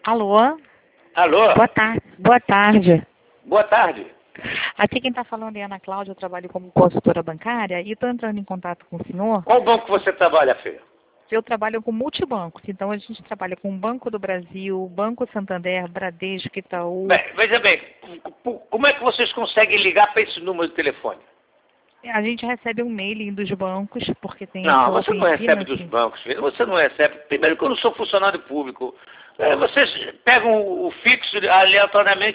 Alô? Alô? Boa tarde. Boa tarde. Boa tarde. Aqui quem está falando é Ana Cláudia, eu trabalho como consultora bancária e estou entrando em contato com o senhor. Qual banco você trabalha, filho? Eu trabalho com multibancos, então a gente trabalha com o Banco do Brasil, Banco Santander, Bradesco, Itaú. Bem, veja bem, como é que vocês conseguem ligar para esse número de telefone? A gente recebe um mailing dos bancos, porque tem Não, essa você não recebe dos bancos, filho. Você não recebe. Primeiro que eu não sou funcionário público. Vocês pegam o fixo aleatoriamente